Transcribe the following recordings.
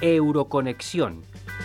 Euroconexión.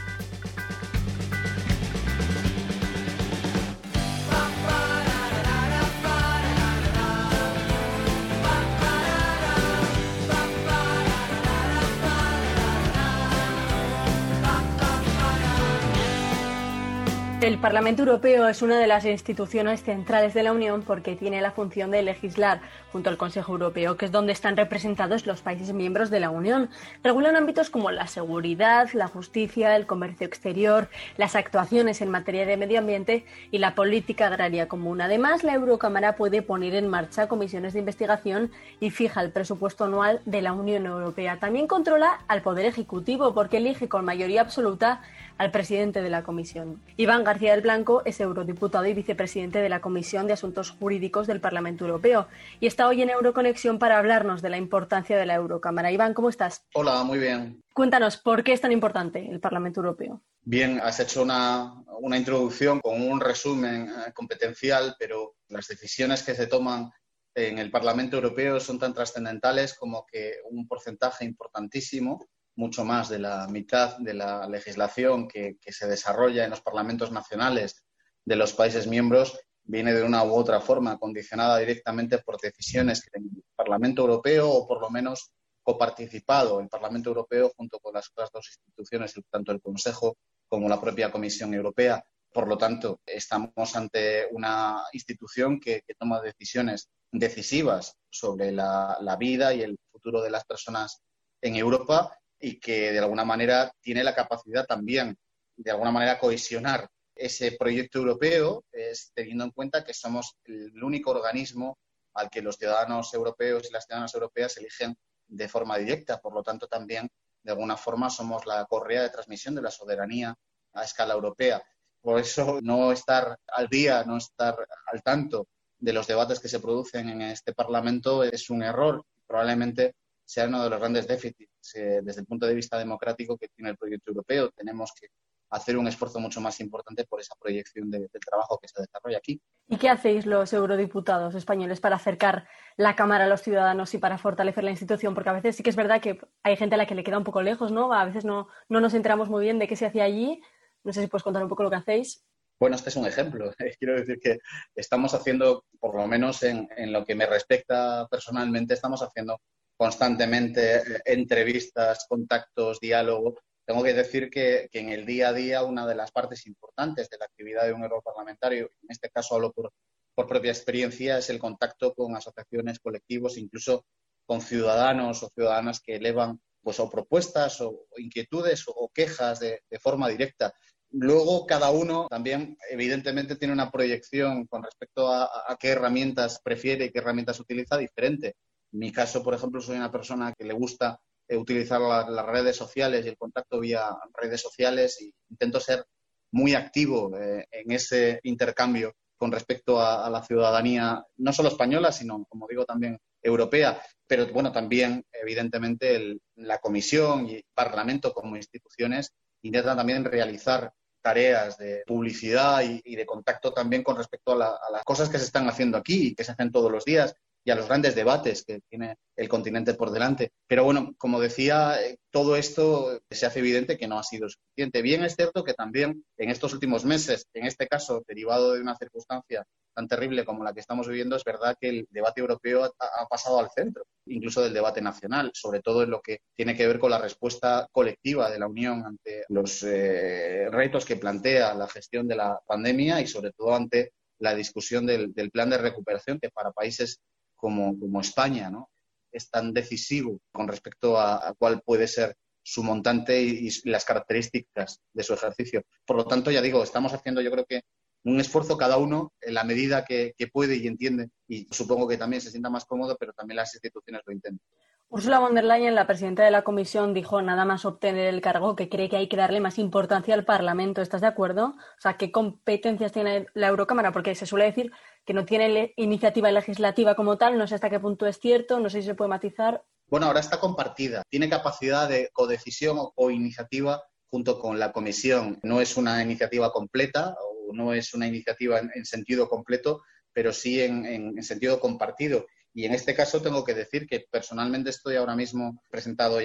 El Parlamento Europeo es una de las instituciones centrales de la Unión porque tiene la función de legislar junto al Consejo Europeo, que es donde están representados los países miembros de la Unión. Regulan ámbitos como la seguridad, la justicia, el comercio exterior, las actuaciones en materia de medio ambiente y la política agraria común. Además, la Eurocámara puede poner en marcha comisiones de investigación y fija el presupuesto anual de la Unión Europea. También controla al Poder Ejecutivo porque elige con mayoría absoluta al presidente de la Comisión. Iván García del Blanco es eurodiputado y vicepresidente de la Comisión de Asuntos Jurídicos del Parlamento Europeo y está hoy en Euroconexión para hablarnos de la importancia de la Eurocámara. Iván, ¿cómo estás? Hola, muy bien. Cuéntanos, ¿por qué es tan importante el Parlamento Europeo? Bien, has hecho una introducción con un resumen competencial, pero las decisiones que se toman en el Parlamento Europeo son tan trascendentales como que un porcentaje importantísimo, mucho más de la mitad de la legislación que se desarrolla en los parlamentos nacionales de los países miembros, viene de una u otra forma condicionada directamente por decisiones que el Parlamento Europeo, o por lo menos coparticipado el Parlamento Europeo junto con las otras dos instituciones, tanto el Consejo como la propia Comisión Europea. Por lo tanto, estamos ante una institución que toma decisiones decisivas sobre la vida y el futuro de las personas en Europa, y que de alguna manera tiene la capacidad también de alguna manera cohesionar ese proyecto europeo, teniendo en cuenta que somos el único organismo al que los ciudadanos europeos y las ciudadanas europeas eligen de forma directa. Por lo tanto, también de alguna forma somos la correa de transmisión de la soberanía a escala europea. Por eso no estar al día, no estar al tanto de los debates que se producen en este Parlamento es un error. Probablemente sea uno de los grandes déficits desde el punto de vista democrático que tiene el proyecto europeo. Tenemos que hacer un esfuerzo mucho más importante por esa proyección del trabajo que se desarrolla aquí. ¿Y qué hacéis los eurodiputados españoles para acercar la Cámara a los ciudadanos y para fortalecer la institución? Porque a veces sí que es verdad que hay gente a la que le queda un poco lejos, ¿no? A veces no nos enteramos muy bien de qué se hacía allí. No sé si puedes contar un poco lo que hacéis. Bueno, este es un ejemplo. Quiero decir que estamos haciendo, por lo menos en lo que me respecta personalmente, estamos haciendo constantemente entrevistas, contactos, diálogo. Tengo que decir que en el día a día una de las partes importantes de la actividad de un europarlamentario, en este caso hablo por propia experiencia, es el contacto con asociaciones, colectivos, incluso con ciudadanos o ciudadanas que elevan pues, o propuestas o inquietudes o quejas de forma directa. Luego, cada uno también, evidentemente, tiene una proyección con respecto a qué herramientas prefiere y qué herramientas utiliza diferente. En mi caso, por ejemplo, soy una persona que le gusta utilizar las redes sociales y el contacto vía redes sociales, y intento ser muy activo en ese intercambio con respecto a la ciudadanía, no solo española, sino, como digo, también europea. Pero, bueno, también, evidentemente, la Comisión y el Parlamento como instituciones intentan también realizar tareas de publicidad y de contacto también con respecto a las cosas que se están haciendo aquí y que se hacen todos los días, y a los grandes debates que tiene el continente por delante. Pero bueno, como decía, todo esto se hace evidente que no ha sido suficiente. Bien, es cierto que también en estos últimos meses, en este caso derivado de una circunstancia tan terrible como la que estamos viviendo, es verdad que el debate europeo ha pasado al centro, incluso del debate nacional, sobre todo en lo que tiene que ver con la respuesta colectiva de la Unión ante los retos que plantea la gestión de la pandemia, y sobre todo ante la discusión del plan de recuperación, que para países como España, ¿no?, es tan decisivo con respecto a cuál puede ser su montante y las características de su ejercicio. Por lo tanto, ya digo, estamos haciendo, yo creo que un esfuerzo cada uno en la medida que puede y entiende, y supongo que también se sienta más cómodo, pero también las instituciones lo intentan. Ursula von der Leyen, la presidenta de la Comisión, dijo nada más obtener el cargo que cree que hay que darle más importancia al Parlamento. ¿Estás de acuerdo? O sea, ¿qué competencias tiene la Eurocámara? Porque se suele decir que no tiene iniciativa legislativa como tal. No sé hasta qué punto es cierto, no sé si se puede matizar. Bueno, ahora está compartida. Tiene capacidad de codecisión o iniciativa junto con la Comisión. No es una iniciativa completa o no es una iniciativa en sentido completo, pero sí en sentido compartido. Y en este caso tengo que decir que personalmente estoy ahora mismo presentado ya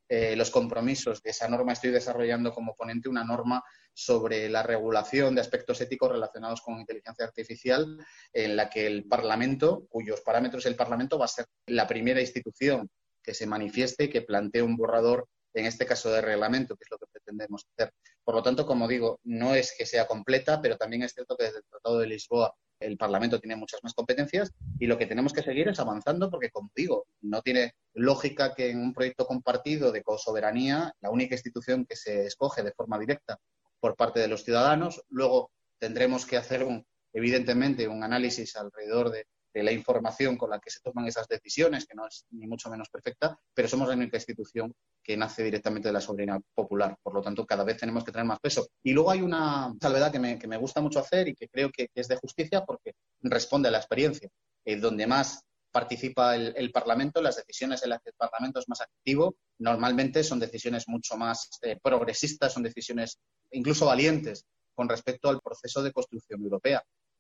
los compromisos de esa norma, estoy desarrollando como ponente una norma sobre la regulación de aspectos éticos relacionados con inteligencia artificial, en la que el Parlamento, cuyos parámetros el Parlamento va a ser la primera institución que se manifieste, que plantee un borrador, en este caso de reglamento, que es lo que pretendemos hacer. Por lo tanto, como digo, no es que sea completa, pero también es cierto que desde el Tratado de Lisboa el Parlamento tiene muchas más competencias y lo que tenemos que seguir es avanzando porque, como digo, no tiene lógica que en un proyecto compartido de cosoberanía, la única institución que se escoge de forma directa por parte de los ciudadanos, luego tendremos que hacer evidentemente un análisis alrededor de la información con la que se toman esas decisiones, que no es ni mucho menos perfecta, pero somos la única institución que nace directamente de la soberanía popular. Por lo tanto, cada vez tenemos que tener más peso. Y luego hay una salvedad que me gusta mucho hacer y que creo que es de justicia porque responde a la experiencia. Donde más participa el Parlamento, las decisiones en las que el Parlamento es más activo, normalmente son decisiones mucho más progresistas, son decisiones incluso valientes con respecto al proceso de construcción europea.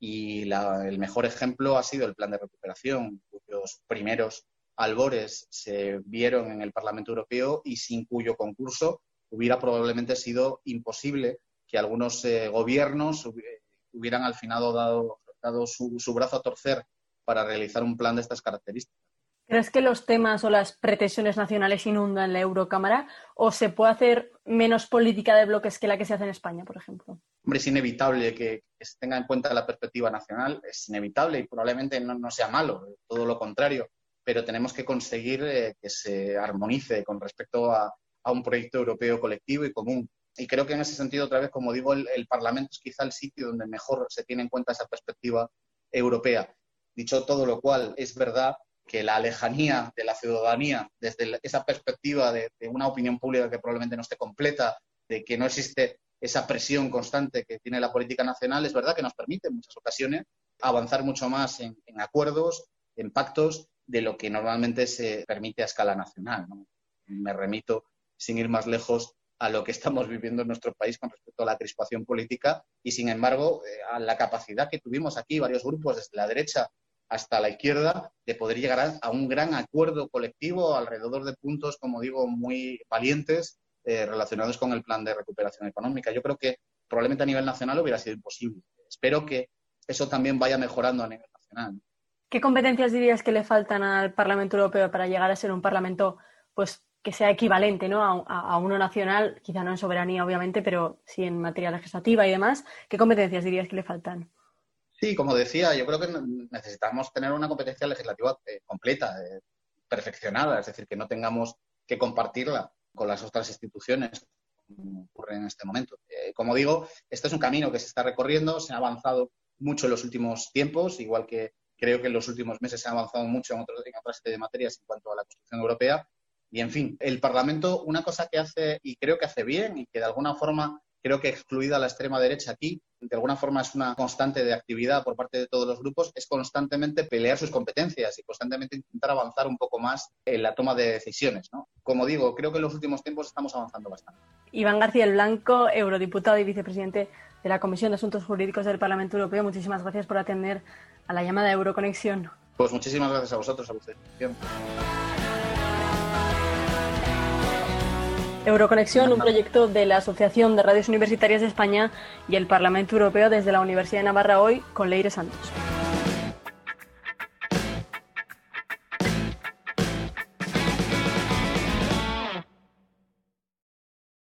Y el mejor ejemplo ha sido el plan de recuperación, cuyos primeros albores se vieron en el Parlamento Europeo y sin cuyo concurso hubiera probablemente sido imposible que algunos gobiernos hubieran al final dado su brazo a torcer para realizar un plan de estas características. ¿Crees que los temas o las pretensiones nacionales inundan la Eurocámara o se puede hacer menos política de bloques que la que se hace en España, por ejemplo? Hombre, es inevitable que se tenga en cuenta la perspectiva nacional, es inevitable y probablemente no sea malo, todo lo contrario, pero tenemos que conseguir que se armonice con respecto a un proyecto europeo colectivo y común. Y creo que en ese sentido, otra vez, como digo, el Parlamento es quizá el sitio donde mejor se tiene en cuenta esa perspectiva europea. Dicho todo lo cual, es verdad que la lejanía de la ciudadanía, desde esa perspectiva de una opinión pública que probablemente no esté completa, de que no existe esa presión constante que tiene la política nacional, es verdad que nos permite en muchas ocasiones avanzar mucho más en acuerdos, en pactos, de lo que normalmente se permite a escala nacional, ¿no? Me remito, sin ir más lejos, a lo que estamos viviendo en nuestro país con respecto a la crispación política y, sin embargo, a la capacidad que tuvimos aquí varios grupos, desde la derecha hasta la izquierda, de poder llegar a un gran acuerdo colectivo alrededor de puntos, como digo, muy valientes relacionados con el plan de recuperación económica. Yo creo que probablemente a nivel nacional hubiera sido imposible. Espero que eso también vaya mejorando a nivel nacional. ¿Qué competencias dirías que le faltan al Parlamento Europeo para llegar a ser un Parlamento pues, que sea equivalente, ¿no? a uno nacional, quizá no en soberanía, obviamente, pero sí en materia legislativa y demás? ¿Qué competencias dirías que le faltan? Sí, como decía, yo creo que necesitamos tener una competencia legislativa completa, perfeccionada, es decir, que no tengamos que compartirla con las otras instituciones, como ocurre en este momento. Como digo, este es un camino que se está recorriendo, se ha avanzado mucho en los últimos tiempos, igual que creo que en los últimos meses se ha avanzado mucho en otras serie de materias en cuanto a la construcción europea. Y, en fin, el Parlamento, una cosa que hace, y creo que hace bien, y que de alguna forma creo que excluida la extrema derecha aquí, de alguna forma es una constante de actividad por parte de todos los grupos, es constantemente pelear sus competencias y constantemente intentar avanzar un poco más en la toma de decisiones, ¿no? Como digo, creo que en los últimos tiempos estamos avanzando bastante. Iván García del Blanco, eurodiputado y vicepresidente de la Comisión de Asuntos Jurídicos del Parlamento Europeo, muchísimas gracias por atender a la llamada de Euroconexión. Pues muchísimas gracias a vosotros, a vuestra disposición. Euroconexión, un proyecto de la Asociación de Radios Universitarias de España y el Parlamento Europeo desde la Universidad de Navarra, hoy con Leire Santos.